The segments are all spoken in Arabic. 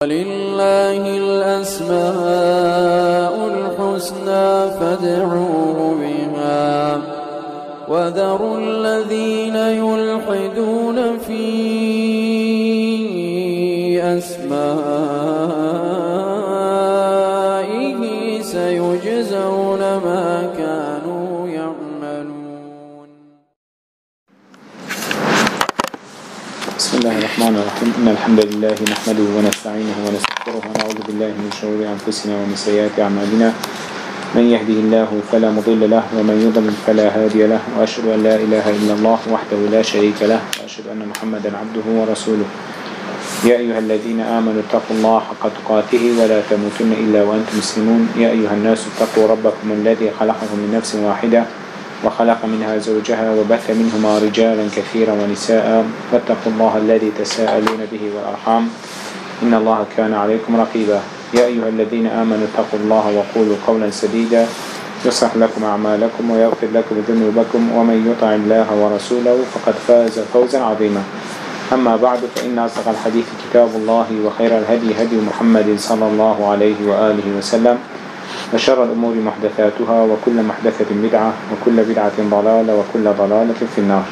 ولله الأسماء الحسنى فادعوه بها وذروا الذين يلحدون في أسمائه سيجزون ما كانوا يعملون. بسم الله الرحمن الرحيم. إن الحمد لله نحمده ونستعينه ونستغفره ونعوذ بالله من شرور أنفسنا ومن سيئات أعمالنا. من يهده الله فلا مضل له ومن يضلل فلا هادي له، وأشهد أن لا إله إلا الله وحده لا شريك له، وأشهد أن محمدا عبده ورسوله. يا أيها الذين آمنوا اتقوا الله حق تقاته ولا تموتن إلا وأنتم مسلمون. يا أيها الناس اتقوا ربكم الذي خلقكم من نفس واحدة وخلق منها زوجها وبث منهما رجالا كثيرا ونساء، واتقوا الله الذي تساءلون به والأرحام إن الله كان عليكم رقيبا. يا أيها الذين آمنوا اتقوا الله وقولوا قولا سديدا يصلح لكم أعمالكم ويغفر لكم ذنوبكم، ومن يطع الله ورسوله فقد فاز فوزا عظيما. أما بعد، فإن أصدق الحديث كتاب الله، وخير الهدي هدي محمد صلى الله عليه وآله وسلم، وشر الأمور محدثاتها، وكل محدثة بدعة، وكل بدعة ضلالة، وكل ضلالة في النار.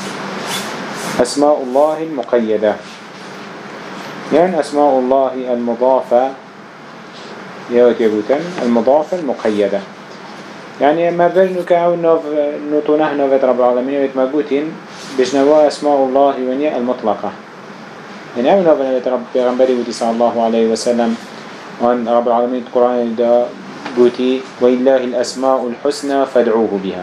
أسماء الله المقيدة، يعني أسماء الله المضافة يوتيبوتن المضافة المقيدة، يعني ما بينك أو نطونه نوفت رب العالمين ويتمقوتين بجنوا أسماء الله ونيا المطلقة. يعني أو نوفت رب پیغمبری صلى الله عليه وسلم وأن رب العالمين القرآن دا قوتي وإله الأسماء الحسنى فادعوه بها.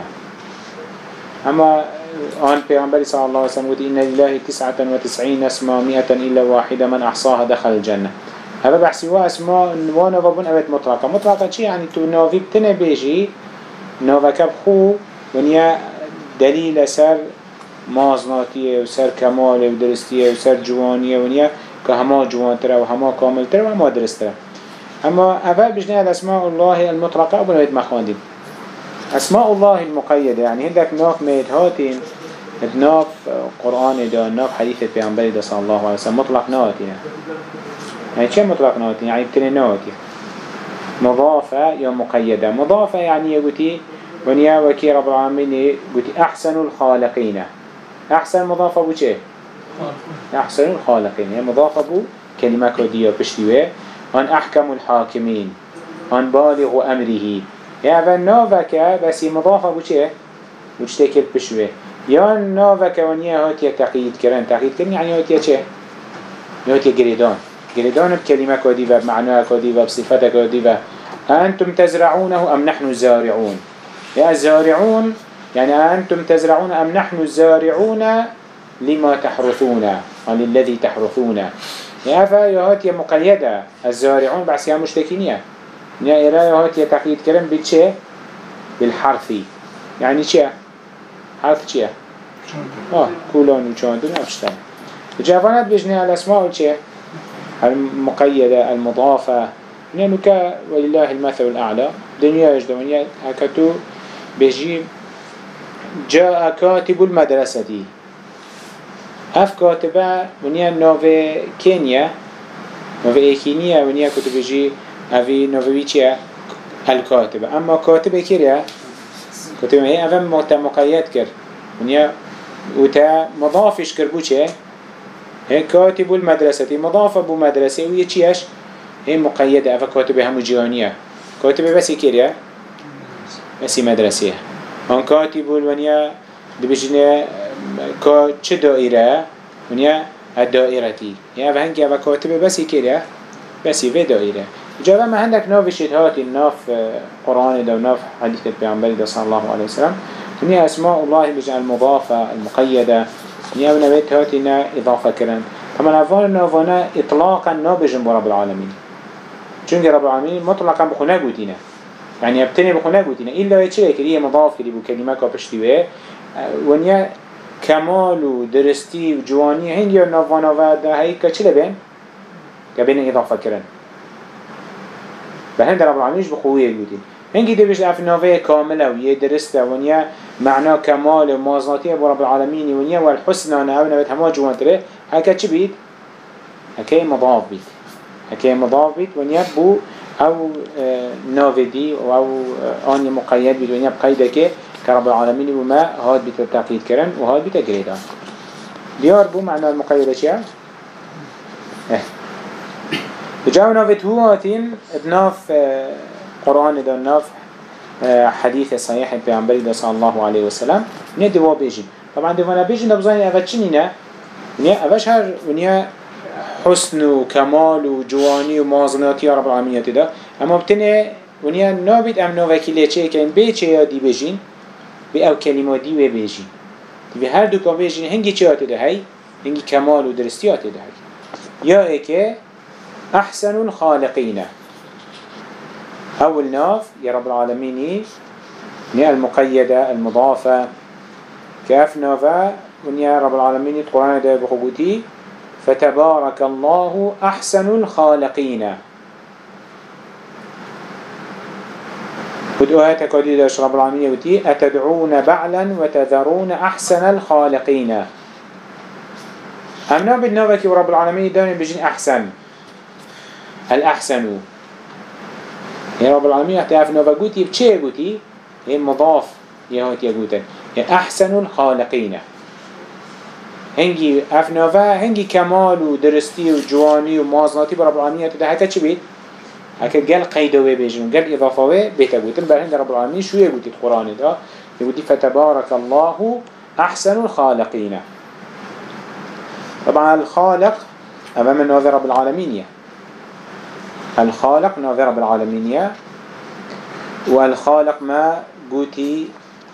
أما أن پیغمبری صلى الله عليه وسلم قوتي إن لله 99 اسماء 100 إلا واحدة من أحصاها دخل الجنة. هذا بحسوا أسماء وانا وابن أبد مطلقة. مطلقة شيء يعني تو نوفي بتنبيجي نوفك بخو ونيا دليل سر مازناتية وسر كمال ودرستية وسر جوانية ونيا كهما جوان ترى وهما كامل ترى وهما درست ترى. أما أفعل بجناء الأسماء الله المطلقة أبن أبد مخاندين. أسماء الله المقيدة يعني هندك ناف ميتهاتين ناف قرآن دا ناف حديثة بيعنبري دا صلى الله عليه وسلم مطلق ناتين. يعني شو مطلق ناتين؟ يعني بتنين ناتين مضافة يا مقيدة. مضافة يعني يقولي ونيا وكي رب العالمين قلت أحسن الخالقين. أحسن مضافة بو چه؟ أحسن الخالقين. يعني مضافة بو كلمة كودية بشتوه أن أحكم الحاكمين أن بالغ أمره. يعني نوفك بس مضافة بو چه؟ بو چتكل بشوه. يعني نوفك ونيا هاتيا تقييد كرن. تقييد كرن يعني هاتيا چه؟ هاتيا قريدان. قريدان بكلمة كودية بمعنى كودية بصفة كودية. أنتم تزرعونه أم نحن الزارعون. يا الزارعون يعني أنتم تزرعون أم نحن الزارعون لما تحرثون وللذي تحرثون. يا فيهات يا مقيدة الزارعون بس يا مشتكينية. يا إرايهات يا تقييد كلام بالشيء بالحرثي. يعني شيء حرث شيء كولون وشاندون أفشتان. الجوانات بجناء الأسماء والشيء المقيدة المضافة ننوكا ولله المثل الأعلى. دنيا يجدونيا هكتو بيجي جاء كاتب المدرسة. هف كاتبة ونيا نوفي كينيا نوفي كينيا ونيا كتو بيجي هفي نوفي بيشيا الكاتبة. أما كاتبة كيريا كاتبة هي أفهم مقيد كر ونيا وتا مضافش كربوشة هي كاتب المدرسة مضافة بو مدرسة وهي تشيش هي مقيدة. أفا كاتبة هم جيانية كاتبة بس كيريا بس مدرسة. هن كاتب ونيا دبجنا كاتش دائرة ونيا الدائرتي. يعني أفا هنكي أفا كاتبة بس كيريا بس في دائرة. جاء ما عندك ناف شتهات الناف قرآن ده وناف حديث البيعنبري ده صلى الله عليه وسلم. ونيا أسماء الله بجعل المضافة المقيدة ونيا ونبيت هاتنا إضافة كرن. طبعا أفضل نافنا إطلاقا نابجن برب العالمين. چونك رب العالمين مطلقا بخنا قوتنا يعني يبتني بخنا قوتنا إلا يتشي كريه مضاف كريه بكلمة كابشتوه ونيا كمال ودرستي وجواني هنگي نافنا ودا هاي كچل بين كبين إضافة كرن بهند رب العالمين بخويه قوتين هنگي دبش أف نافية كاملة ويدرسته ونيا معنى كمال ومازناتية برب العالمين ونيا والحسنى ناونا بيت هما جوان تره هكا چي بيت؟ هكا مضاف بيت هكي مضاف بيت ونيا بو او نافدي او آني مقيد بيت ونيا بقيدك كرب العالمين وما هاد بيت التقييد كرن وهاد بيت قريدا ديار بو معنى المقيدة شيء بجاو نافت هو هاتين بناف قرآن دا ناف حديث صحيح بيعنبري صلى الله عليه وسلم ونيا دوا بيجين طبعا دوانا بيجين دبزاني أفتشنينا ونيا أفش هر ونيا حسن وكمال وجواني ومازناتي رب العالمين دا اما بتنه ونيا نابد ام نوكيلي چه كاين بي چه يادي بيجين بي او كلمات دي وي بيجين بي هر دو كان بيجين هنگي چه دا هاي هنگي كمال ودرستيات دا هاي يا ايكي احسن الخالقين اول ناف يا رب العالمين نيا المقيدة المضافة كاف نافا ونيا رب العالمين القرآن دا بخبوتي فتبارك الله أحسن الخالقين بدؤها تكاديد رب العالمين وتي أتدعون بعلا وتذرون أحسن الخالقين أمنا بالنوبة ورب العالمين دائما بيجين أحسن الأحسن يا رب العالمين احتاف نوبة قوتي بچه قوتي هي مضاف يهوتي قوتا أحسن الخالقين هنگی افناوه هنگی کمال و درستی و جوانی و مازناتی برای رب العالمین ده هکا چی بید؟ هکا گل قیدوه بیجن گل اضافوه بیتا گوتن بر هند رب العالمین شویه گوتید قرآن ده يقول فتبارك الله أحسن الخالقين طبعا الخالق أمام النوذر رب العالمين الخالق نوذر رب العالمين والخالق ما قوتي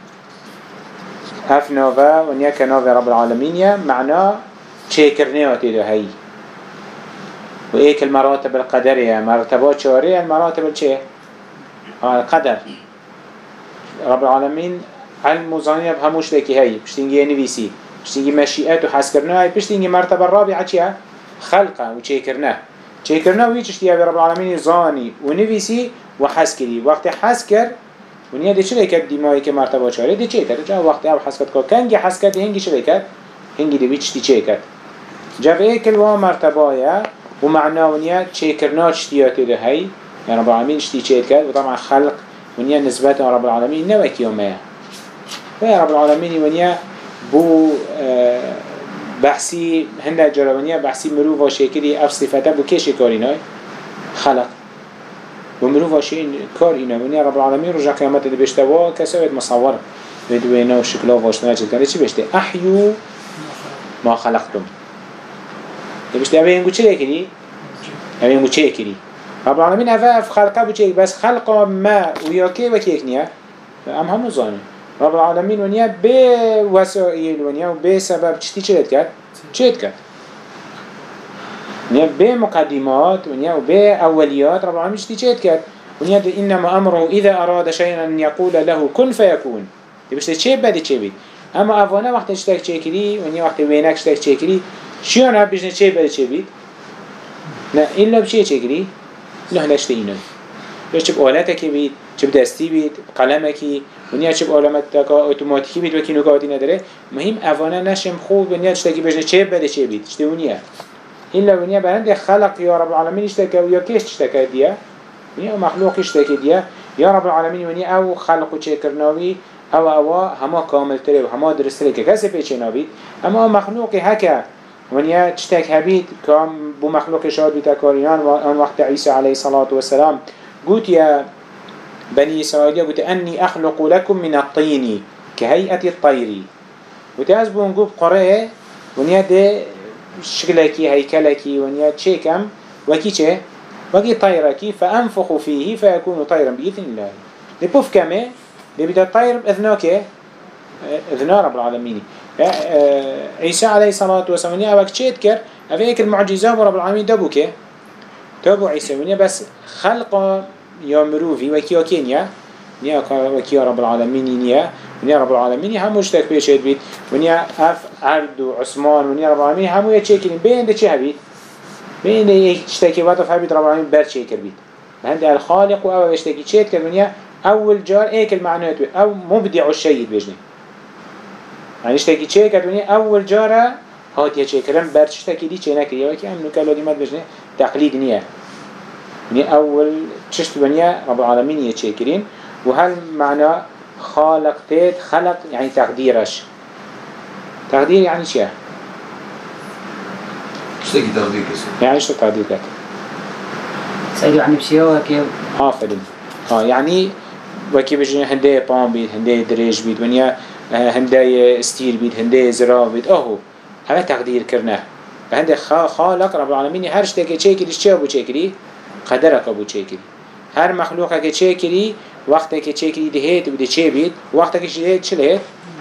هف نوفا ونياك نوفا رب العالمين معناه تشيكرنيوتي ده هاي وإيك المراتب القدرية مرتبات شوارية المراتب الشيء القدر رب العالمين علم وظانية بهموش لكي هاي بشتنجي نفيسي بشتنجي مشيئات وحسكرناه بشتنجي مرتبة الرابعة شيء خلقه وتشيكرناه تشيكرناه ويتشتيها برب العالمين ظاني ونفيسي وحسكري وقت حسكر ونیا دی چه کرد دیمایی که مرتبه چاره دی چه کرد؟ جا وقتی او حسکت که کنگی حسکت هنگی چه کرد؟ هنگی دی ویچ دی چه کرد؟ جا به ایکل و مرتبه یا و معنا ونیا چه کرنا چتیاتی ده هی یا رب العالمین چتی چه کرد و طبعا خلق ونیا نسبت رب العالمین نوکی ومه و یا رب العالمین ونیا بو بحثی هنده جرا ونیا بحثی مروف و شکلی اف صفته بو که شکارینای خلق ومروف واشين كار إنا ونيا رب العالمين رجع قيامته دي بيشتوا كسويت مصور بدوينا وشكله واشنا جد كان إيش بيشتى أحيو ما خلقتم بيشتى أبي ينقول شيء كذي أبي ينقول شيء كذي رب العالمين أفاف خلقه بشيء بس خلقه ما وياكي وكيكنيا هم زاني رب العالمين ونيا بوسائل ونيا وبسبب تشتي شيء كات شيء كات ونيا بمقدمات ونيا وبأوليات رب العالمين اشتيت كات ونيا إنما أمره إذا أراد شيئا أن يقول له كن فيكون تبش تشيء بدي تشيء أما أفوانا وقت اشتاك تشيء كذي ونيا وقت وينك اشتاك تشيء كذي شو أنا بيجن تشيء بدي تشيء لا إلا بشيء تشيء كذي لا هلا اشتينه بس تب آلاتك بيت تب دستي بيت قلمك ونيا تب آلاتك أوتوماتيكي بيت وكينو قاعدين نداره مهم أفوانا نشم خوب ونيا اشتاك بيجن تشيء بدي تشيء بيت اشتونيا إلا ونيا بهند خلق يا رب العالمين اشتكى ويا كيش اشتكى ديا ونيا مخلوق اشتكى ديا يا رب العالمين ونيا أو خلق وشكرناوي أو هما كامل تري وهما درس تري كذا بيشناوي أما مخلوق هكا ونيا تشتكى هبيت كام بو مخلوق شاد بتكاريان وان وقت عيسى عليه الصلاة والسلام قلت يا بني إسرائيل قلت أني أخلق لكم من الطين كهيئة الطير قلت أزبو نقول قرأ ونيا ده شكلكي هيكلكي ونيا تشيكم وكي چه وكي طيركي فأنفخ فيه فيكون طيرا بإذن الله لبوف كمه لبدا الطير بإذنك إذن رب العالمين عيسى عليه الصلاة والسلام أبك تشيت كر أفيك المعجزات رب العالمين دبوك تابو عيسى ونيا بس خلق يا مروفي وكي وكينيا نيا وكي رب العالمين نيا ونيا رب العالمين هم مشتاق بيشهد بيت ونيا أف عرض وعثمان ونيا رب العالمين هم يتشكلين بين ده شيء بيت بين ده يشتكي واتف هبيت رب العالمين بر شيء كربيت عند الخالق وأول يشتكي شيء كربنيا أول جار إيك المعنى أو مبدع الشيء بيجني يعني يشتكي شيء كربنيا أول جارة هات يشتكي كرم بر يشتكي دي شيء نكريه وكي هم نكالو دي ما بيجني تقليد نيا يعني أول تشت بنيا رب العالمين يتشكرين وهل معنى خالق تيت خلق يعني تقديرش تقدير يعني شيء اشتكي تقدير كسر يعني شو تقدير كده سألوا يعني بشيء كيف آفرين يعني وكي بجين هندي بام بيت هندي دريج بيت ونيا هندي ستيل بيت هندي زراعة بيت هذا تقدير كرناه هندي خالق رب العالمين هر شتى كشيء شيء أبو شيء قدرك أبو شيء هر مخلوق كشيء وقت كشيء دهيت وده شيء بيت وقت كشيء شلهت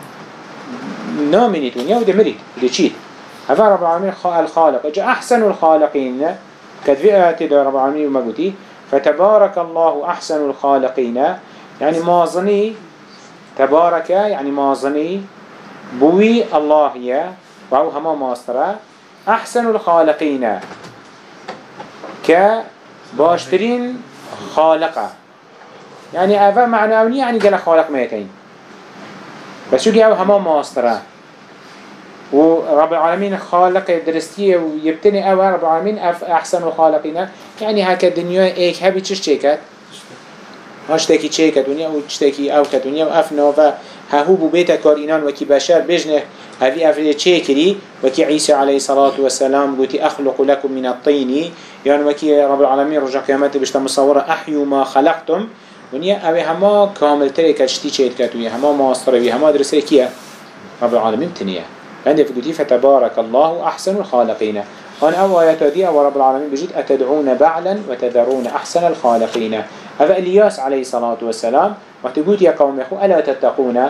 نامني دنيا وده مريت وده شيء هذا رب العالمين الخالق جاء أحسن الخالقين كذبئة رب العالمين وما قلتي فتبارك الله أحسن الخالقين يعني مازني تبارك يعني مازني بوي الله يا وهو هما ماسترا أحسن الخالقين كباشترين خالقة يعني أفا معنى يعني قال خالق ميتين بس شو قال هما ماسترا ورب العالمين خالق درستيه ويبتني أو رب العالمين أحسن الخالقين يعني هكا الدنيا إيك هبي تشتكت هاشتكي تشيكت دنيا وتشتكي أو كدنيا وأفنا فهو ببيت كارينان وكي بشر بجنه هذه أفريد تشيكري وكي عيسى عليه الصلاة والسلام قلت أخلق لكم من الطين يعني وكي رب العالمين رجع قيامته بشتا مصورة أحيوا ما خلقتم ونيا أبي هما كامل تريك الشتي تشيكت ويا هما ماستري هما درسي كيا رب العالمين تنيا عندي في قلتي فتبارك الله أحسن الخالقين هون أول آيات دي ورب العالمين بجد أتدعون بعلا وتذرون أحسن الخالقين هذا إلياس عليه الصلاة والسلام وقت قلت يا قوم يخو ألا تتقون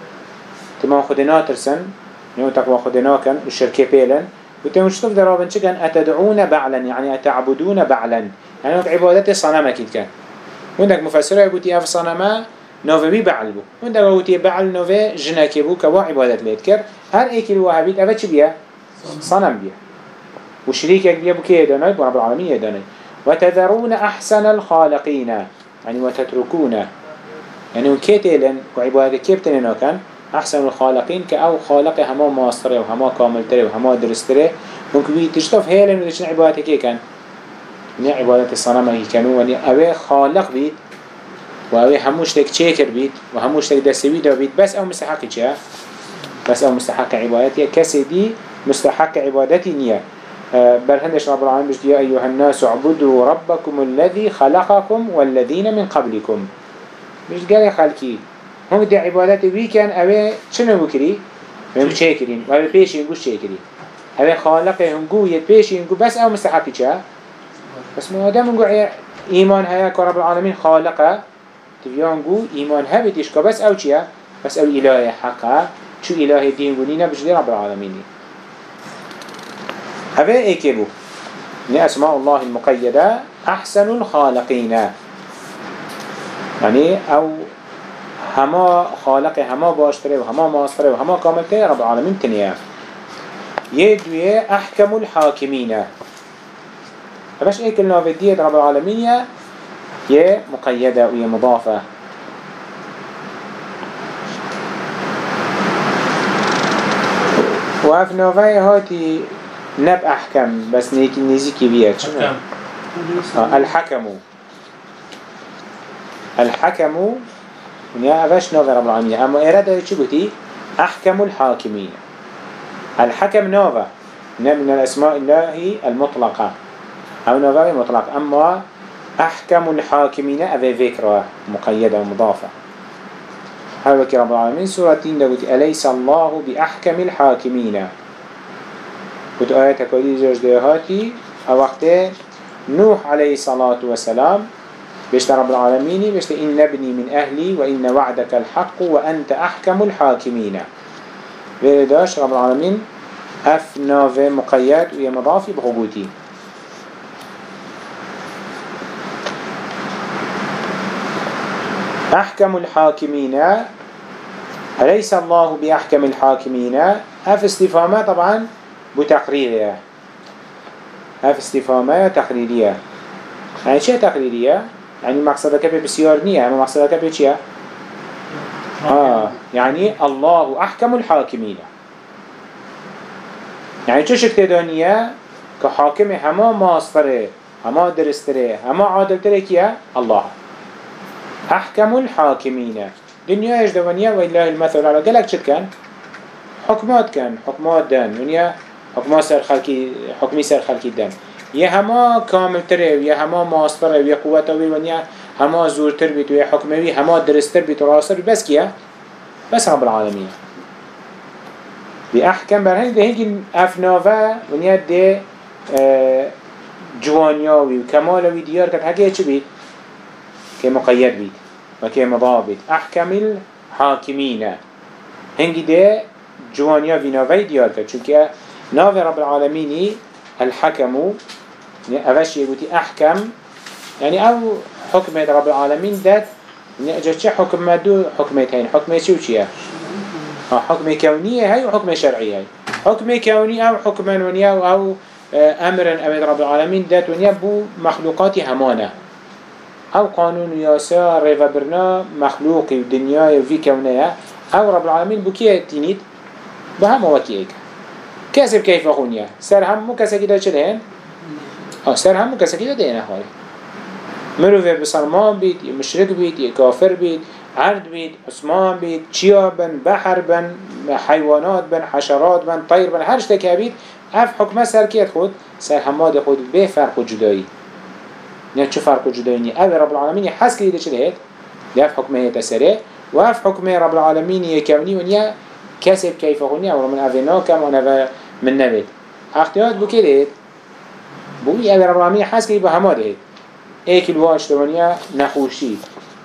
تما خدنا ترسن نيو تقوى خدنا كان الشركة بيلن قلت يوم شطف درابن شكن أتدعون بعلا يعني أتعبدون بعلا يعني وقت عبادة صنم أكيد كان وعندك مفسرة قلت يا صنما نوفي بعل بو وعندك قلت بعل نوفي جناكي بو كوا عبادة ليتكر هر ايكي الوهابيت أفا چه بيا؟ صنم بيا وشريكك بيا بو كي يداني ورب العالمين يداني وتذرون أحسن الخالقين يعني وتتركون يعني وكيتلن وعبادة كيبتننا كان أحسن الخالقين كأو خالق هما ماستري وهما كاملتري وهما درستري ممكن تشتف هيلن ودشن عبادة كي كان يعني عبادة الصنم هي كانوا يعني أوي خالق بيت وأوي هموش تك تشيكر بيت وهموش تك دسوي دا بيت بس أو مستحق جاء بس أو مستحق عبادتي كسي دي مستحق عبادتي نية بل هندش رب العالمين بجد يا أيها الناس اعبدوا ربكم الذي خلقكم والذين من قبلكم بجد قال يا خالكي هم دي عبادتي بي كان أبي شنو بكري؟ هم شاكرين وأبي بيش ينقو شاكرين أبي خالقي هنقو يتبيش ينقو بس أو مستحق جاء بس ما دام نقول إيمان هيا كرب العالمين خالقه تبيان نقول إيمان هبتش كبس أو شيء بس أو إله حقه شو إله الدين قلنا بجد رب العالمين هذا إيكبو من أسماء الله المقيدة أحسن الخالقين يعني أو هما خالق هما باشتري وهما ماستري وهما كاملتي رب العالمين تنيا يدوي أحكم الحاكمين فباش ايه كلنا بديت رب العالمين يا مقيدة ويا مضافة وفي نوفاي هاتي نب أحكم بس نيزيكي بيات شنو؟ الحكم يا أباش نوفا رب العالمين أما إرادة شو قلتي؟ أحكم الحاكمين الحكم نوفا من الأسماء الله المطلقة أو نوفا مطلق أما أحكم الحاكمين أبي ذكرى مقيدة ومضافة هذا رب العالمين سورة قلت أليس الله بأحكم الحاكمين قلت آياتك ودي جوجدهاتي وقت نوح عليه الصلاة والسلام بيشت رب العالمين بيشت إن ابني من أهلي وإن وعدك الحق وأنت أحكم الحاكمين بيرداش رب العالمين أفناف مقيد ويا مضافي بحقوتي أحكم الحاكمين أليس الله بأحكم الحاكمين هف استفهامات طبعا بتقريرية هف استفهامات تقريرية يعني شيء تقريرية يعني مقصدك بسيار نية أما مقصدك بشيء يعني الله أحكم الحاكمين يعني شو شكت دنيا كحاكم هما ماستره هما درستره هما عادلتره كيا الله أحكم الحاكمين دنيا إيش دوانيا وإله المثل على قالك شد كان حكمات كان حكمات دان ونيا حكمات سر خلقي حكمي سر خلقي دان يا هما كامل تره يا هما ماستره يا قوته ونيا هما زور تربيت ويا حكمي هما درست تربيت وراسر بس كيا بس رب العالمين بأحكم برهن ده هنجي أفنافا ونيا ده جوانياوي وكمالوي ديار كت حكي چه بيت كمقيد بيت وكمضابط أحكم الحاكمين هنجي ده جوانياوي نافي ديار كت چونك نافي رب العالمين الحكم أفش يقولي أحكم يعني أو حكمة رب العالمين ده نجد چه حكمة دو حكمتين حكمة شو چيه حكمة كونية هاي وحكمة شرعية هاي حكمة كونية أو حكمة ونيا أو أمرا أمد رب العالمين دات ونيا بو مخلوقاتي همانة أو قانون ياسا ريفابرنا مخلوقي ودنيا وفي كونية أو رب العالمين بو كيه تينيد بهم وكيك كسب كيف أخونيا سر هم مو كسا كده چلهن سر هم مو كسا كده دينا خالي مروفه بسلمان بيت مشرك بيت كافر بيت عرض بيت عثمان بيت چيا بن بحر بن حيوانات بن حشرات بن طير بن هر شتك بيت اف حكمه سر كيت خود سر حماد خود به فرق و جدایی نه چه فرق و جدایی نی او رب العالمین حس کلیده چه هید اف حکمه تسره و اف حکمه رب العالمین یکونی و نیا کسب کیف خونی او من اونا کم و من نبید اختیارات بو که دید بوی او رب العالمین حس کلی با همه دید ایکل واش دوانیا نخوشی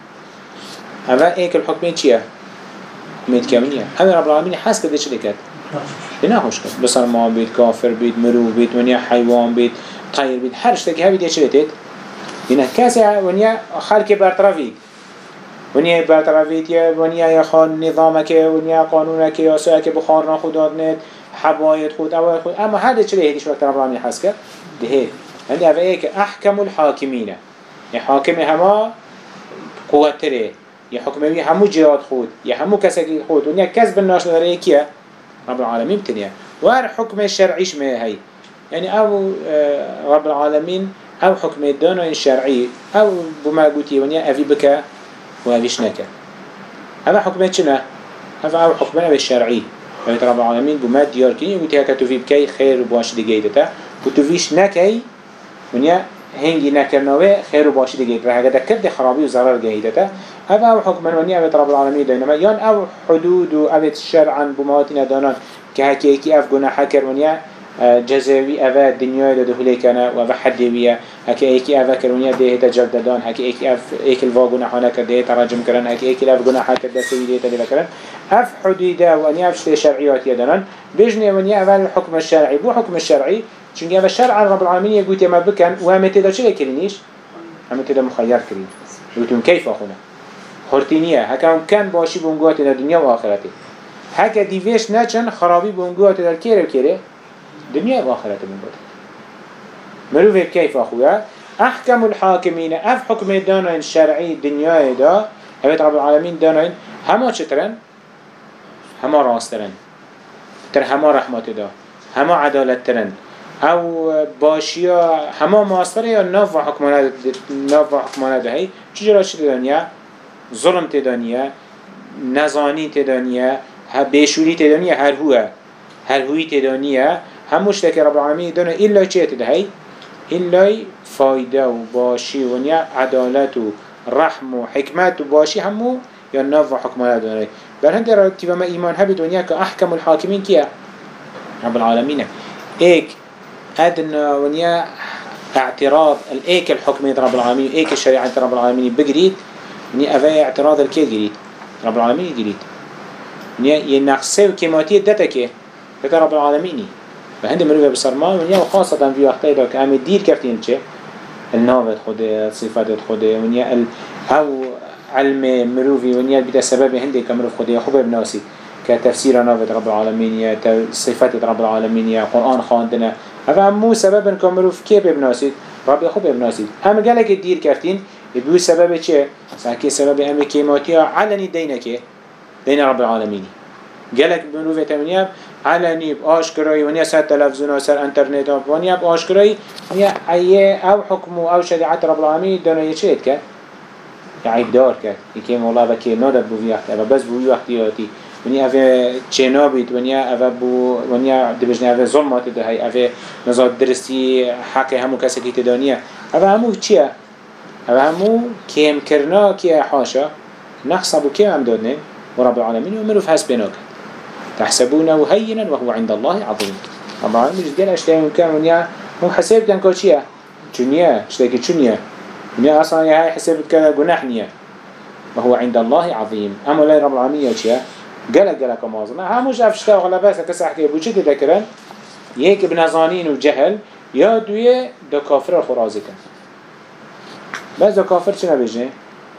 اما ایکل حکمه چیه؟ حکمه کونیه او رب العالمین حس کده چه دکت؟ بناهوش كده بسلمان بيت كافر بيت مرو بيت ونيا حيوان بيت طير بيت هر شتك هاي بيت يشريتت هنا كاسة ونيا خالك برطرفيك ونيا برطرفيك ونيا يخان نظامك ونيا قانونك ياسوك بخارنا خداد نت حبايت خود أول خود أما هذا شيء هيك شو أكتر ربنا حسك ده هيك عندي أبيك أحكم الحاكمين يحاكم هما قوة تري يحكمي همو جهاد خود يهمو كسك خود ونيا كسب الناس لريكيا رب العالمين بتنيا وهر حكم الشرعيش ما هي يعني أو رب العالمين أو حكم الدين الشرعي أو بما قلتي ونيا أفي بك وأفيش نك هذا حكم شنا هذا أو حكم الشرعي يعني رب العالمين بما ديار كني قلتي هكا تفي بكي خير وباش دقيقته وتفيش نكي ونيا هنجي نكرناه خير وباش دقيقته هكذا كده خرابي وزرر جيدته هذا أو حكم ونيا أبد رب العالمين دينما يان أو حدود وأبد شرعا بمواتنا دانان كهكيكي أف جناح حكر ونيا جزاوي أبا الدنيا لدخولي كنا وأبا حد بيا هكيكي أبا كرونيا ده تجرد دان هكيكي أف إيكل فاجنا حنا كده تراجم كرن هكيكي أف جناح كده سويدة تلي بكرن أف حدوده ونيا أف شرعيات يدانان بيجني ونيا أبا الحكم الشرعي بو حكم الشرعي چونك أبا الشرع رب العالمين يقول يا ما بكن وهم تدا شو كرينيش هم تدا مخير كرين يقولون كيف أخونا خرتينية هكا كان باشي بونجوات الدنيا وآخرته هكا ديفيش ناچن خرابي بونجوات الكيرة وكيرة دنيا وآخرته بونجوات مروفه كيف أخويا أحكم الحاكمين أف حكم دانين الشرعي الدنيا دا أبد رب العالمين دانين هما چترن هما راسترن تر هما رحمت دا هما عدالت ترن او باشيا هما ماستر يا ناف حكمانه ده هي چجرا شد دنيا ظلم تدانيا نزاني تدانيا بيشوري تدانيا هر هوي تدانيا هموش تك رب العالمين دانا إلا چه تدهي إلا فايدة وباشي ونيا عدالة ورحم وحكمة وباشي همو يا ناف حكمانه داني بل هنده رتبه ما إيمان هبت ونيا كأحكم الحاكمين كيا رب العالمين ايك أدنى ونيا اعتراض الايك الحكمية رب العالمين ايك الشريعة رب العالمين بقريد ني أفاي اعتراض الكي قريد رب العالمين قريد ني ينقصه وكيماتية دتك دتا رب العالمين فهند مروفة بصرمان ونيا وخاصة في وقتها دا كأم الدير كفتين چه النافت خده صفات خده ونيا او علم مروفي ونيا بدا سبب هندي كمروف خده خوبه بناسي كتفسير نافت رب العالمين يا صفات رب العالمين يا قرآن خاندنا هذا مو سبب كمروف كيف بناسي رب خوبه بناسي هم قالك الدير كفتين يبيو سبب چه ساكي سبب أمي كيماتيا علني دينك دين رب العالمين قالك بنوفة تمنيا علنی آشکرایی ونیا سر تلفزیون و سر انترنت و ونیا آشکرایی ونیا ایه او حکم و او شریعت رب العالمین دنیا چیت کرد عیب دار کرد یکی مولا و که نادر بوی وقت اما بس بوی وقتیاتی ونیا اوه چه نابید ونیا اوه بو ونیا دبجنه اوه ظلمات دهی اوه نزاد درستی حق همو کسی که تدانیه اوه همو چیه؟ اوه همو کم کرنا که حاشا نقصبو کم هم دادنه و رب العالمین ومروف هست بناك تحسبونه هينا وهو عند الله عظيم رب العالمين جدين اشتاق ممكن ونيا هم حساب كان كوشيا جنيا اشتاقي جنيا ونيا اصلا هاي حساب كان جناح نيا وهو عند الله عظيم اما لا رب العالمين يوشيا قال كمازن هموش افشتاق ولا بس كسحكي بوشي تذكرن يهيك بنظانين وجهل يا دوية دا كافر الخرازي كان بس دا كافر چه نبجنه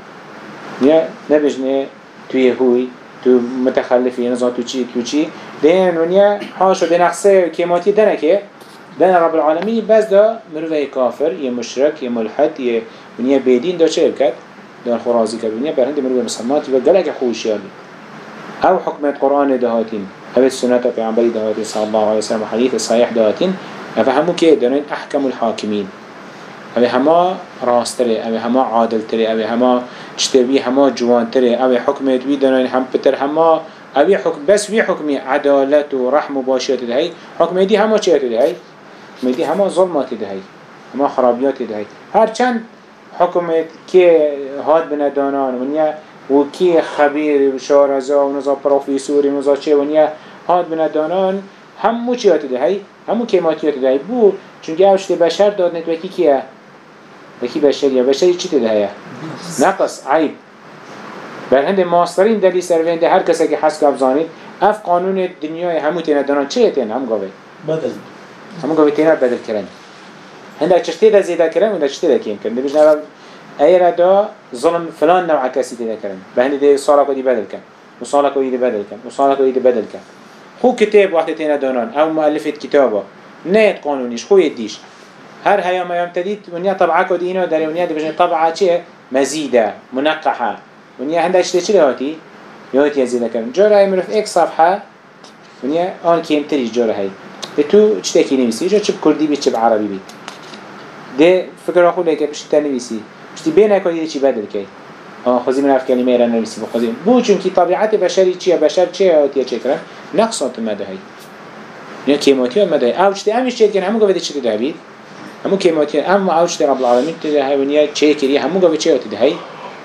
يا نبجنه توي هوي تو متخلفی نزان تو چی دین ونیا حاشو دین اقصه کیماتی دنه که دن رب العالمین بس دا مروه کافر یه مشرک یه ملحد یه ونیا بیدین دا چه بکد دان خرازی کد ونیا برهند مروه مسلمات و گلک خوشیالی او حکمت قرآن دهاتین او سنت پیغمبری دهاتین صلی الله علیه وسلم و حدیث صحیح دهاتین افهمو که دانین احکم الحاکمین او هما راستره او هما عادلتره او هما چتوی هما جوانتره او حکمت وی دانین هم پتر هما او حکم بس وی حکمی عدالت و رحم و باشیت دهی حکم دی هما چیت دهی حکم دی هما ظلمات دهی هما خرابیات دهی هرچند حکمت که هاد بندانان ونیا و کی خبیر و شارزا و نزا پروفیسوری و نزا چه ونیا هاد بندانان همو چیت دهی همو کیماتیات دهی بو چونکه اوشت بشر دادنت وکی کیه وکی بشریه بشری چی تدهیه نقص عیب بر هند ماسترین دلی سرونده هر کسی که حس که افزانید اف قانون دنیای همو تینه دانان چه تینه هم گاوه بدل همو گاوه تینه بدل کرن هنده چشتی ده زیده کرن و ده چشتی ده کیم کرن ده بجنه ایر دا ظلم فلان نوع کسی تینه کرن به هنده ده سالا کدی بدل کن و سالا کدی بدل کن و سالا کدی بدل کن خو کتاب وقت تینه دانان او مؤلفت کتابه نیت قانونیش خو یدیش هر هیام ایام تدید ونیا طبعه کدی اینو داره ونیا ده بجنه طبعه چیه مزیده منقحه ونیا هنده اشته چی لهاتی؟ لهاتی ازیده کرن جاره های مروف ایک صفحه ونیا آن کمتریش جاره های به تو چی تکی نویسی؟ جا چه کردی بید چه عربی بید ده فکر آخو لیکه بشتی تا نویسی بشتی بین اکادی چی بدل که خوزی من اف کلمه ایران نویسی بخوزی بو چونکی طبیعت بشری چیه بشر چیه هاتیه چه کرن نقصات مده های ونیا کیماتی ها مده های او چه همش چه کن همو گوه چه ده بید همو کیماتی ها اما او چه رب العالمین تده های ونیا چه کری همو گوه چه هاتی ده های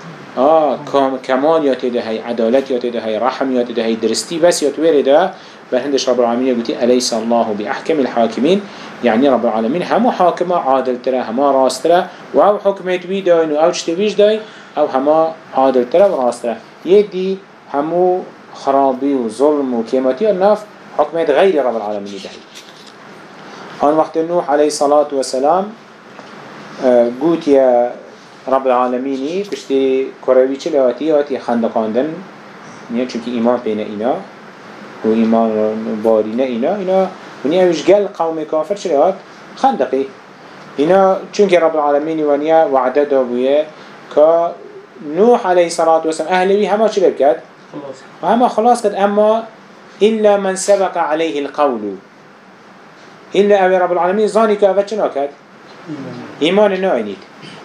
كمال ياتي هاي عدالت ياتي هاي رحم ياتي هاي درستي بس يتوير ده بهندش رب العالمين يقولي أليس الله بأحكم الحاكمين يعني رب العالمين همو حاكمة عادل ترى هما راس ترى وأو حكمة ويداين وأو تشتويش داي أو هما عادل ترى وراس ترى يدي همو خرابي وظلم وكيماتي الناف حكمة غير رب العالمين ده هان وقت نوح عليه الصلاة والسلام قلت يا رب العالمینی پشتی کروی چه لحاتی خندقاندن نیا چونکه ایمان بین اینا و ایمان بارینه اینا و نیا وشگل قوم کافر چه لحات خندقی اینا چونکه رب العالمینی و نیا وعده دابویه که نوح علیه الصلاة والسلام اهلوی همه چه بکد؟ همه خلاص کد اما إلا من سبق عليه القول إلا أبي رب العالمين ظاني كافت شنو كد؟ إيمان ناينيد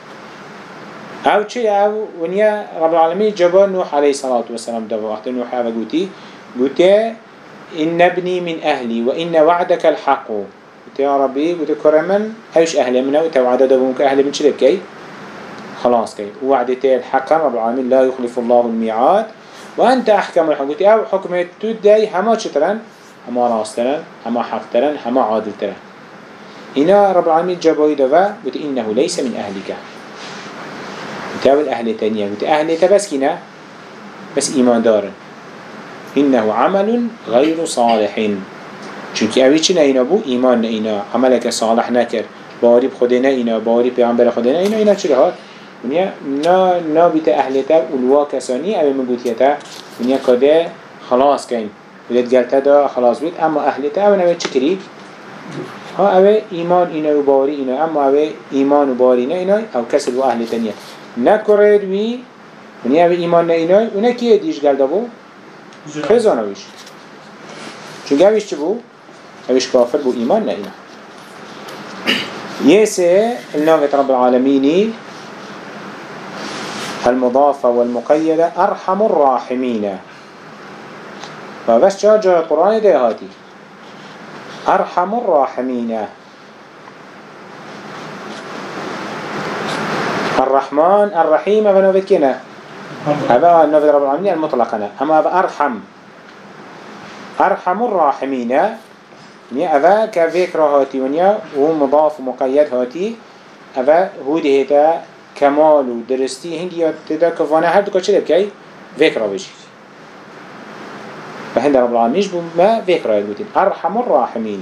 او چه او ونیا رب العالمین جبال نوح علیه الصلاة والسلام دو وقت نوح او قوتي إن ابني من أهلي وإن وعدك الحق قلت يا ربي قلت كرما اوش أهلي منه وتوعد دبونك أهلي من شرب كي خلاص كي وعدتي الحق رب العالمين لا يخلف الله الميعاد وأنت أحكم الحق قلت او حكمت تدي هما شترن هما راسترن هما حقترن هما عادلترن إنا رب العالمين جبال دو قلت إنه ليس من أهلك تاول أهل تانية قلت أهل تبسكنا بس إيمان دارن إنه عمل غير صالح چونك أوي چنا إنا بو إيمان إنا عملك صالح نكر باري بخدنا إنا باري بيعنبر خدنا إنا چرا هات ونيا نا بيت أهل تا أولوا كساني أوي من قلت يتا ونيا كده خلاص كين ولد قلتا دا خلاص بيت أما أهل تا أوي چكري ها أوي إيمان إنا وباري إنا أما أوي إيمان وباري إنا أو كسل وأهل تانية نکرد وی ونیا به ایمان نه اینای اونا کیه دیش گلده بو؟ خزانویش چون اویش چه بو؟ اویش کافر بو ایمان نه اینا يسي النافة رب العالمين المضافة والمقيدة أرحم الراحمين فبس جاء القرآن ده هاتي أرحم الراحمين الرحمن الرحيم فنوفت كنا هذا النافة رب العالمين المطلقنا أما هذا أرحم الراحمين يعني هذا كفكرة هاتي ونيا هو مضاف ومقيد هاتي هذا هو ده كمال ودرستي هنگي تدا كفانا هر دوكا چلي بكي فكرة بجي فهند رب العالمين بو ما فكرة يقولين أرحم الراحمين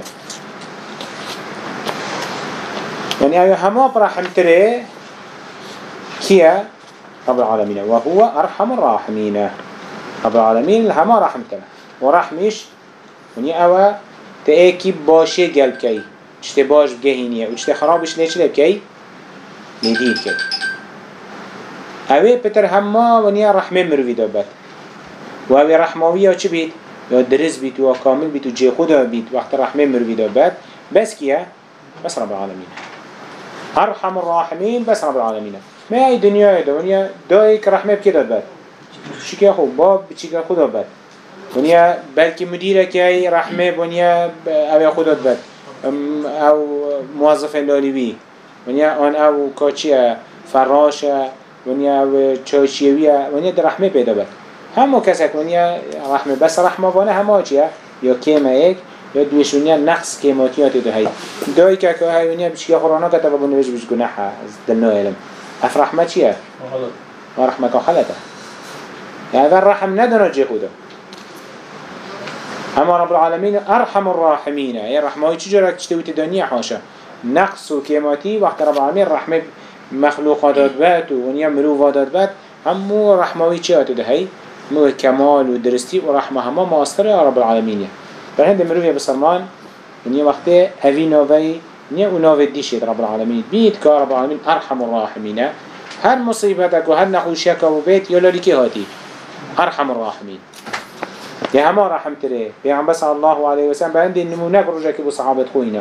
يعني أيها هما برحم تري كيا رب العالمين وهو أرحم الراحمين رب العالمين هما رحم تري ورحمش يعني أوا تأكي باشي قلب كي چته باش بگهينيه وچته خرابش ليش لبكي نديد كي اوه پتر همه ونیا رحمه مروی دابد و اوه رحماوی ها چه بید؟ یا درست بید و کامل بید و جه خدا بید وقت رحمه مروی دابد بس کیه؟ بس رب العالمين ارحم الراحمين بس رب العالمين ما ای دنیای دا ونیا دایی که رحمه بکی دابد چی که خوب باب چی که خدا بد ونیا بلکه مدیره که رحمه ونیا اوه خدا دابد او موظف لالیوی ونیا آن او کاچیه فراشه ونیا و چایشیویه ونیا در رحمه پیدا بد همه کسک ونیا رحمه بس رحمه وانه همه چیه یا کیمه ایک یا دویش ونیا نقص کیماتیات دهی دایی که های ونیا بچه قرآن کتب و بنویش بچ گناحه از دلنا علم اف رحمه چیه؟ رحمه که خلطه يعني هذا الرحم ندنا جي خدا اما رب العالمين ارحم الراحمين يعني رحمه چی جرا تشتوي تدنيا حاشا نقص و كيماتي وقت رب العالمين رحمه مخلوقات بات ونيا مروفات بات همو رحمه چی آتو دهی مو كمال و درستی و رحمه همه ماستر يا رب العالمين برهند مروفيا بسلمان ونيا وقت اوی نووی نيا و نووی دیشید رب العالمين بيت که رب العالمين ارحم الراحمين هر مصيبتك و هر نخوشيك و بيت يولا لكي هاتي ارحم الراحمين يا هما رحم تري يا عم بس الله عليه وسلم بعند النمونك رجاك ابو صحابه خوينا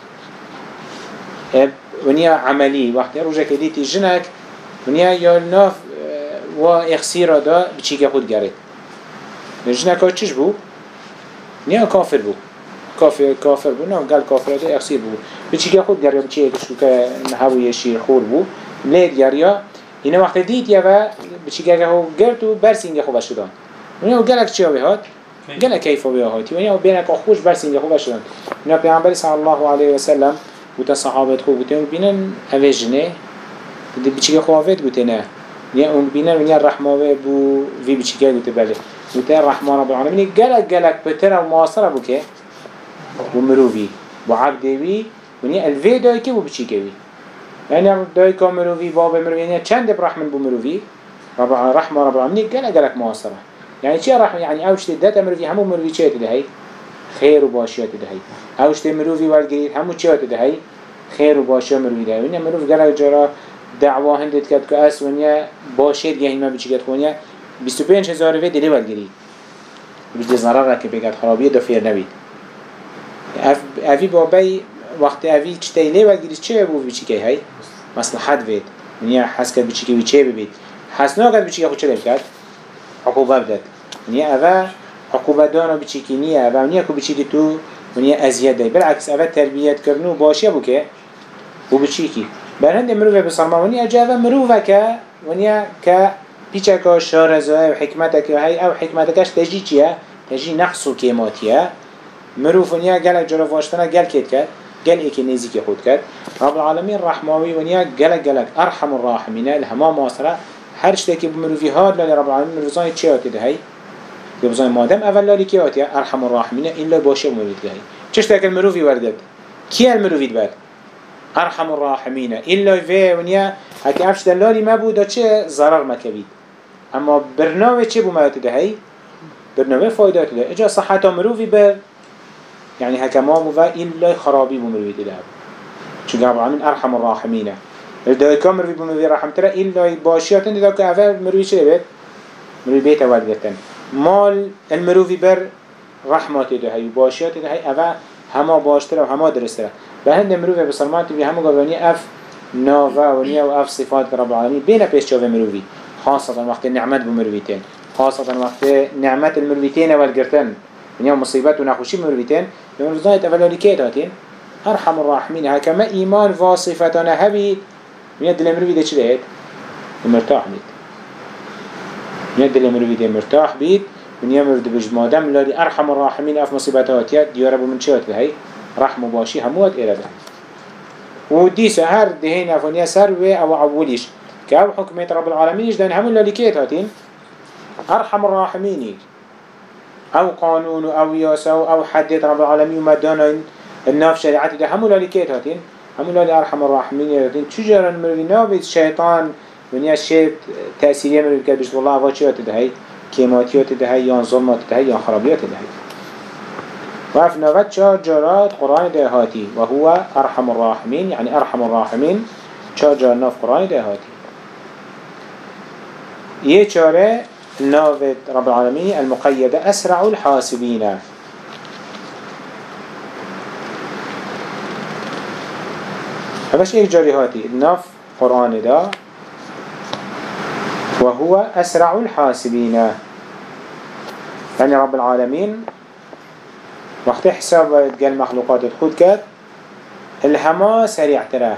ونيا عملي وقت رجاك ديتي جنك ونيا يالناف و اخسيرا دا بچيكا خود گرد جنك چش بو نيا كافر بو كافر بو ناف قال كافر دا اخسير بو بچيكا خود گرد بچيكا شو كا هاوي شي خور بو ليد گريا اینا وقت دید یا و بچیگه هو گرد و برسینگه خوب شدن ونیا گلک چی هات گلک کیف و هاتی ونیا بینک خوش برسینگه خوب شدن اینا پیامبر صلی الله علیه و سلم و تا صحابت خوب بودن بینن اوجنه دی بچیگه خوافت بوده نه نیا اون بینن ونیا رحمه بو وی بچیگه بوده بله بوده رحمه رب العالمین گلک بتر و معاصره بو که بو مروی بو عبدی ونیا الوی دای که بو بچیگه وی يعني داي كامروفي باب مروفي چند برحمن بمروفي رحمة رب العالمين قالك معاصرة يعني چه رحمة يعني اوش تدات مروفي همو مروفي چه تدهي خير وباشيات تدهي اوش تمروفي والجريد همو چه تدهي خير وباشيات مروفي تدهي ونيا مروف قالك جرا دعوة هندت كد كأس ونيا باشيات جاهين ما بيشي كد ونيا 25,000 في دلي والجريد بيجي ضرر كي بيجات خرابية دفير نبي افي بابي وقت اوی چطه لی والگیریش چه بو بیچی که هی؟ مصلحت وید ونیا حس کرد بیچی که بی چه ببید حس ناکرد بیچی که خود چه بکرد؟ عقوبه بدد ونیا اوه عقوبه دانا بیچی که نیه اوه ونیا که بیچی که تو ونیا ازیاد دی بالعکس اوه تربیت کردنو باشه بو که بو بیچی که برهند مروفه بسرما ونیا جا اوه مروفه که ونیا که پیچه که شارزه و حکمت که هی او حکمت کش تجی چیه؟ تجی نقص و کیماتیه مروف ونیا گلک جراف واشتنا گل کت کرد قال إيكي نزيكي خود كات رب العالمين رحماوي ونيا قالك أرحم الراحمين الهما ماصرة هرش تاكي بمروفي هاد لالي رب العالمين مروفزاني تشياتي دهي يبزاني مادم أول لالي كياتي أرحم الراحمين إلا باشي مروفي دهي چش تاكي المروفي وردد كي المروفي دبال أرحم الراحمين إلا في ونيا هكي عفش دلالي ما بودا چه ضرر مكبيد أما برنامج چه بو ماياتي دهي برنامج فايدات ده إجا صحتا مروفي بر يعني هكما بوفا إلا خرابي بمروي دلاب شو قال العالمين أرحم الراحمين الدواء كامر في بمروي رحم ترى إلا باشيات إذا كأفا مروي شو بيت مروي بيت والدتن مال المروي بر رحمت ده هی باشیات ده هی اوه همه باشتره و همه درسته به هند مروفه بسرمانتی بی همه گوانی اف ناوه ونیا و اف صفات رب العالمین بین پیش چاوه مروفی خاصة وقت نعمت بمروفیتین خاصة وقت نعمت المروفیتین والگرتن ونیا مصیبت و نخوشی مروفیتین بمروفزایت اولالی که داتین ارحم الراحمین هکما ایمان و صفتانه هبید ونیا دل مروفی ده چی دهید؟ مرتاح بید ونیا دل مروفی ده مرتاح بید ونیا مروفی ده بجمادم لالی ارحم الراحمین اف مصیبتاتیت دیاره بمن چیات ده هی رحم و باشی هموات ایره ده و دي سهر دهين افونيا سروي او عوليش كاو حكمة رب العالمين جدان همون للكيت هاتين ارحم الراحمين او قانون او ياسو او حدد رب العالمين ومدانا الناف شريعتي ده همون للكيت هاتين همون للي ارحم الراحمين هاتين تجارا مرغينا بيت الشيطان ونيا الشيط تأثيريا مرغي كاد بجد والله واتشيات ده هاي كيماتيات ده هاي يان ظلمات ده هاي يان خرابيات ده هاي وفي نوات شار جارات قرآن ده هاتي وهو أرحم الراحمين يعني أرحم الراحمين شار جار ناف قرآن ده هاتي يشاره نافت رب العالمين المقيدة أسرع الحاسبين فباش ايك جاري هاتي ناف قرآن ده وهو أسرع الحاسبين يعني رب العالمين وقت حساب قال مخلوقات الخود كات الهما سريع تراه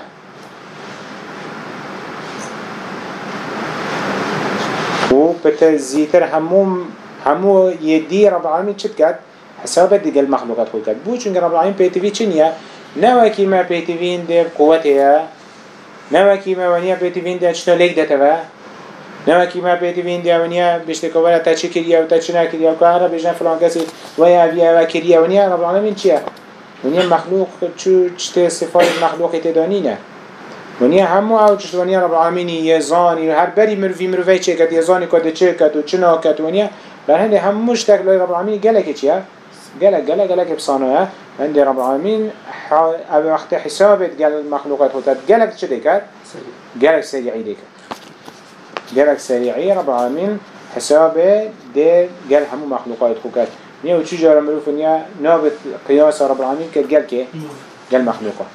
و بتزيتر همو يدي رب العالمين شد كات حساب قال مخلوقات خود كات بو چونك رب العالمين بيتفي چنيا نواكي ما بيتفين ده قوتها نواكي ما ونيا بيتفين ده چنا ليك ده تبا نواكي ما بيتي فين دياونيا بيشتكوا ولا تشكريا وتشنا كريا وكهرب بيجنا فلان كسي ويا أبيا وكريا ونيا رب العالمين شيا ونيا مخلوق شو شت صفات المخلوق تدانينا ونيا همو أو شت ونيا رب العالمين يزاني هر بري مروي شيء يزاني كده شيء وشنا ونيا لأن هم مشتاق لرب العالمين قالك شيا قالك بصانوها عند رب العالمين أبي وقت حسابت قال المخلوقات هتات قالك شو ديكات قالك سريعي ديكات جالك سريعي رب العالمين حسابه ده جال همو مخلوقات خوكات نيا وشو جرى مروف نيا نابت قياس رب العالمين كت جال كه جال مخلوقات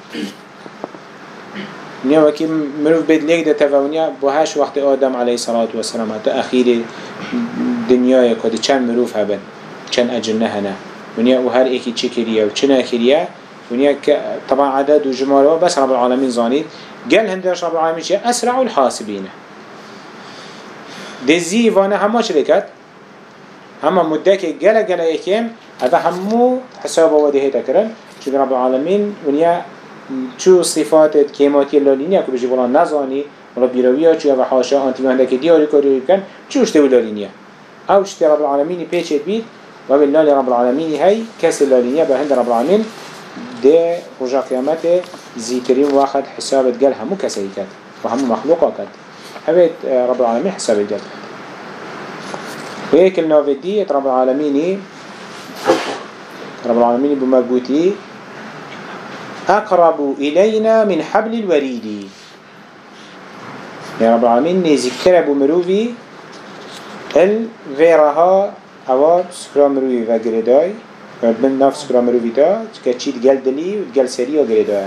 نيا وكي مروف بيت ليك ده تفاونيا بوهاش وقت آدم عليه الصلاة والسلام حتى أخير دنيا كده كان مروف هبن كان أجنهنا ونيا وهر إيكي تشكريا وشنا كريا ونيا طبعا عدد وجماله بس رب العالمين زانيد جال هندش رب العالمين شيء أسرع الحاسبين دزي وانا هما شركات هما مدك جلا ايكيم هذا همو حسابه وديه تكرن شو رب العالمين ونيا شو صفات كيماتي اللالينيا كو بيجي والله نزاني ولا بيرويا شو هذا حاشا انت ما عندك دياري كوري كان شو اشتوي اللالينيا او اشتي رب العالمين بيتشت بيت وبالله رب العالمين هاي كاس اللالينيا بهند رب العالمين ده رجع قيامته زيترين واحد حسابه قال همو كاسيكات وهمو مخلوقات هبيت رب العالمين حساب الجد وهيك النافدية رب العالمين بمجبوتي أقرب إلينا من حبل الوريد يا رب العالمين نذكر بمروفي الفيرها أو سكرا مروفي وجرداي من نفس سكرا مروفي دا كتشيد جل دلي وجل سريع وجرداي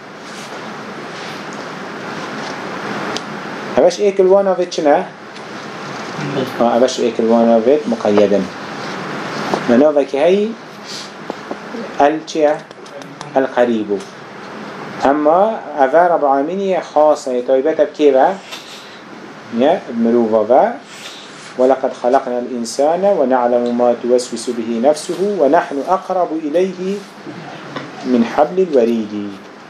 هباش ايك الوانا فيت شنا؟ هباش ايك الوانا فيت مقيدا منوفا كهي الچيا القريب اما افا رب العالمين خاصة يتويبتا بكيبا مروفا ولقد خلقنا الإنسان ونعلم ما توسوس به نفسه ونحن أقرب إليه من حبل الوريد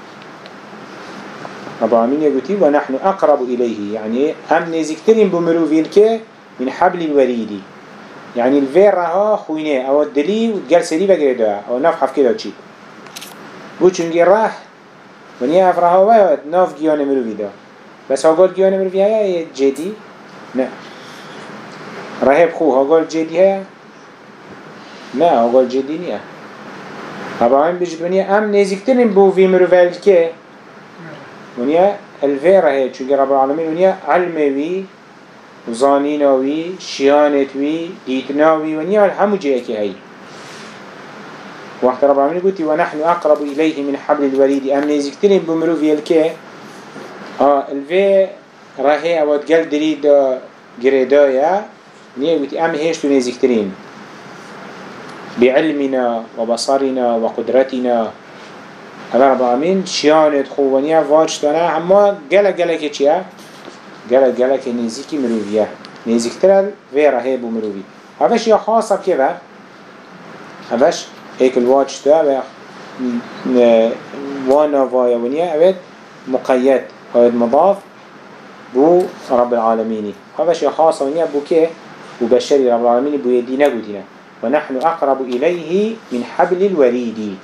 رب العالمين يقولي ونحن أقرب إليه يعني هم نزكترين بمروفين كي من حبل الوريد يعني الفيرها خوينه أو الدلي وتقال سريبا قريدها أو ناف حف كده تشي بو چونكي راح ونيا أفرها ويا ناف جيان مروفي ده بس ها قال جيان مروفي هيا جدي لا راهب خو ها قال جدي هيا لا ها قال جدي نيا رب العالمين بجد ونيا هم نزكترين بو مروفين كي ونيا الفيرة هي چونك رب العالمين ونيا علموي وزانينوي شيانتوي ديتناوي ونيا الحمو جيكي هاي وقت رب العالمين قلت ونحن أقرب إليه من حبل الوريد أم نزكترين بمروفي الكي الفي راهي أود قل دريد قريدايا نيه قلت أم هيشتو نزكترين بعلمنا وبصرنا وقدرتنا أما رب العالمين شيانت خوانيا واجتنا أما قلق كيشيا قلق نزيكي مروفيا نزكترال في راهي بمروفي هفش يا خاصة بكيفا هفش هيك الواج ده وانا وايا ونيا أبد مقيد أبد مضاف بو رب العالمين هذا شيء خاص ونيا بو كه وبشري رب العالمين بو يدينا قدنا ونحن أقرب إليه من حبل الوريد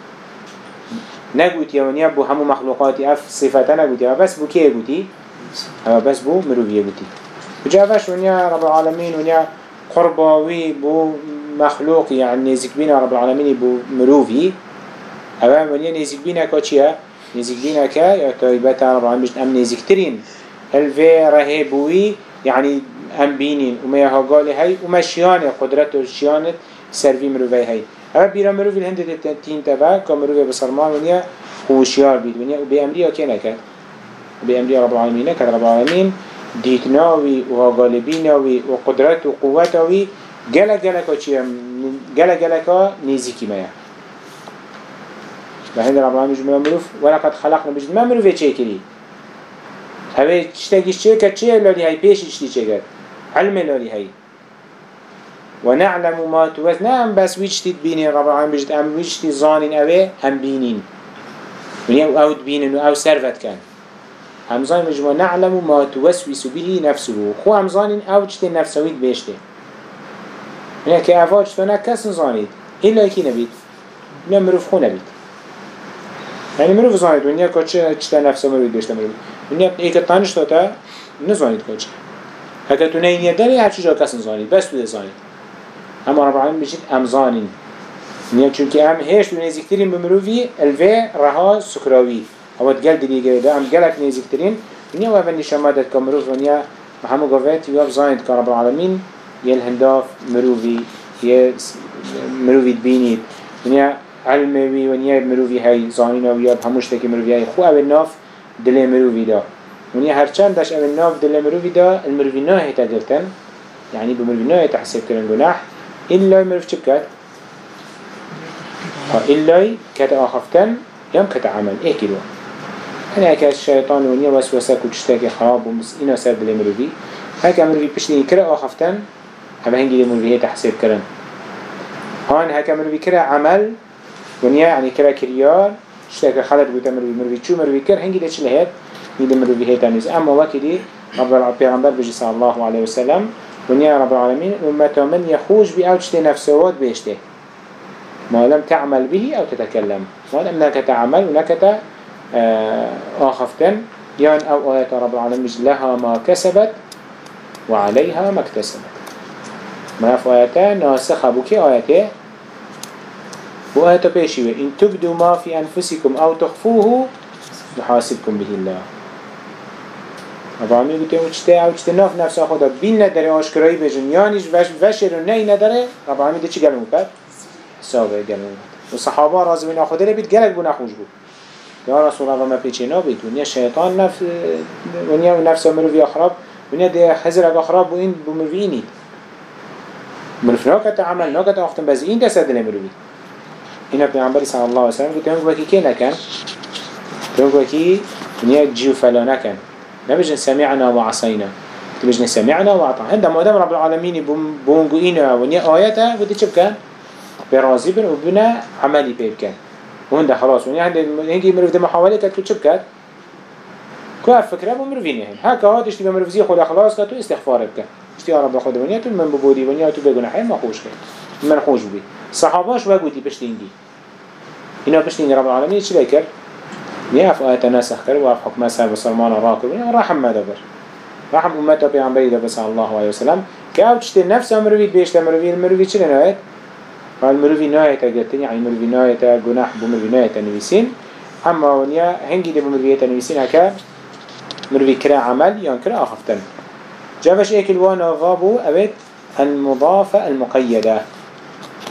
نقول يا ونيا بو هم مخلوقات أف صفتنا قدي بس بو كه قدي بس بو مروفية قدي وجافش ونيا رب العالمين ونيا قرباوي بو مخلوق يعني نزيك بينا رب العالمين بو مروفي أما من نزيك بينا كاتشيا نزيك بينا كا يا طيبتا رب العالمين أم نزيكترين الفي رهيبوي يعني أم بينين وما يهاقالي هاي وما شيانة قدرته الشيانة سرفي مروفي هاي أما بيرا مروفي الهندة التنتين تبا كمروفي بصرمان ونيا هو شيار بيد ونيا وبأمريا كينا كات وبأمريا رب العالمين كات رب العالمين ديتناوي وغالبيناوي وقدرته وقوتاوي جلا كا نيزيكي مايا بهند رب العالمين جمله مروف ولقد خلقنا بجد ما مروفي چه كري هذا تشتاقيش چه كچه لالي هاي بيش اشتي چه كد علم لالي هاي ونعلم ما توز نعم بس ويشتي تبينين رب العالمين بجد ام ويشتي ظانين اوه هم بينين ونيا او تبينين او سرفت كان هم ظانين مجموع نعلم ما توسوس به نفسه خو هم ظانين او چتي نفسويت بيشته ونيا كي افاج تنا كس نظانيت إلا يكي نبيت ونيا مروف خو نبيت يعني مروف ظانيت ونيا كوچه چتا نفسه مروف بيشته مروف ونيا ايك تانش توتا نظانيت كوچه هكا تو نينيا داري هر چجا كس نظانيت بس تو نظانيت اما رب العالمين بيشت ام ظانين ونيا چونكي ام هيش ونزيكترين بمروفي الفي رها سكراوي او تقل دليقه ده ام قلق نزيكترين ونيا وابن نشامادت كمروف ونيا محمد قوات يواب ظانيت كرب العالمين يلهنداف مروفي مروفي تبينيت ونيا علمي ونيا مروفي هاي زانينا وياب هموشتك مروفي هاي خو اول ناف دل مروفي دا ونيا هرچند داش اول ناف دل مروفي دا المروفي ناهي تقرتن يعني بمروفي ناهي تحسب كرن جناح إلا مروف چبكت إلا كت آخفتن يوم كت عمل إيه كيلو أنا هكا الشيطان ونيا وسوسك وتشتاكي خراب ومس إنا سر دل مروفي هكا مروفي بشتني كرا آخفتن هم هنجي مروفي تحسب كرن هان هكا مروفي كرا عمل ونيا يعني كرا كريار اشتاك خلط بوتا مروفي شو مروفي كر هنجي ده شلهات يد مروفي هي تنز أما وكدي رب العالمين بيجي صلى الله عليه وسلم ونيا رب العالمين ومتى من يخوش بأوجت نفسه بيشته ما لم تعمل به أو تتكلم ما لم نك تعمل ونك آخفتن يعني أو آيات رب العالمين لها ما كسبت وعليها ما اكتسبت ما في آياتها ناسخة بكي آياته وآياته بيشيوه إن تبدوا ما في أنفسكم أو تخفوه يحاسبكم به الله رب العالمين قلت يوم وچته ناف نفسه خدا بين نداره آشکرایی بجن یانیش وشر و نی نداره رب العالمین ده چی گلمون کرد؟ حسابه گلمون کرد و صحابه رازی بین آخوده رو بید گلک بو نخوش بود یا رسول الله ما پیچه نابید ونیا شیطان ونیا نفسه مروفی اخراب ونیا ده حزر اگه اخراب بو این بمروفی نید مروفی ناکت عمل ناکت آختن بز این دست دل مروفی اینا پیغمبری صلی الله علیه وسلم گفت یونگ وکی که نکن یونگ وکی ونیا جیو فلا نکن نبجن سمعنا وعصينا تبجن سمعنا وعطانا عندما دام رب العالمين بونقوئنا ونيا آياته ودي شو كان برازي بن وبنا عملي بيبكان وهنده خلاص ونيا هنجي مروف ده محاولة كانت شو كان كواف فكرة بمروفين يعني هكا هاد اشتي بمروفزي خدا خلاص كاتو استغفار بكان اشتي يا رب خدا ونيا تو من ببودي ونيا تو بيقول حين ما خوش كان من خوش بي صحاباش وقوتي بشتينجي هنا بشتينجي رب العالمين ايش بيكر نياف آيات ناسخ كر وعف حكمه سهل وسلمان الراكب رحم ما دبر رحم أمته بيعنبري دبر صلى الله عليه وسلم كأو تشتري نفس مروي بيشت المروي شو نهاية المروي نهاية تجتني يعني المروي نهاية جناح بمروي نهاية تنويسين أما ونيا هنجي ده بمروي تنويسين هكا مروي كرا عمل يعني كرا أخفتن جابش إيك الوانا غابو أبد المضافة المقيدة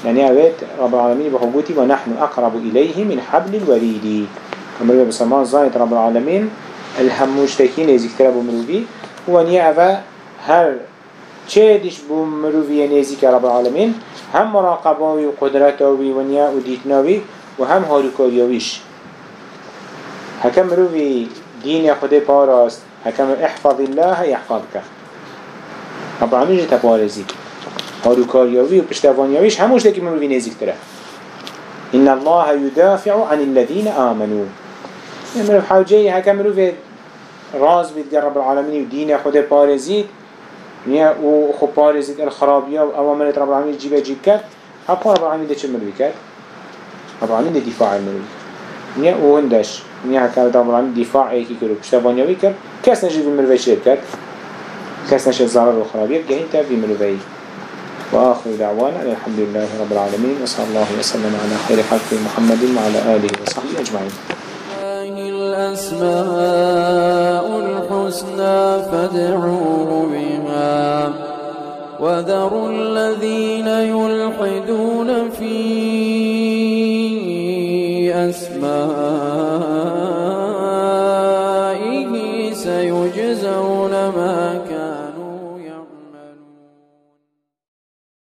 يعني أبيت رب العالمين بحقوتي ونحن أقرب إليه من حبل الوريد كما بسمان زايد رب العالمين الهموشتكين يزيكتر بمروفي ونيا أفا هر چه بمروفي نيزيك رب العالمين هم مراقباوي وقدرتاوي ونيا وديتناوي وهم هاروكارياويش هكا مروفي دين يا خده باراست هكا احفظ الله يحفظك رب العالمين جتا بارزي هاروكارياوي وبشتفانياويش هموش لكي مروفي نيزيكتره إن الله يدافع عن الذين آمنوا مروف حوجي هكا مروفي راز بيد رب العالمين ودين يا خده بارزي نيا وخو بارزيت الخرابية وأوامرت رب العالمين جيب كات هبقى رب العالمين ده چه مروي كات رب العالمين ده دفاع المروي نيا وهندش نيا هكا رب العالمين دفاع ايكي كرو بشتابانيوي كر كاس نجي في المروي شركات كاس نجي الزرار والخرابية بجهين تا في مروي وآخر دعوانا الحمد لله رب العالمين وصلى الله وسلم على خير خلق محمد وعلى آله وصحبه أجمعين الأسماء الحسنى فادعوه بها وذروا الذين يلحدون في أسمائه سيجزون ما كانوا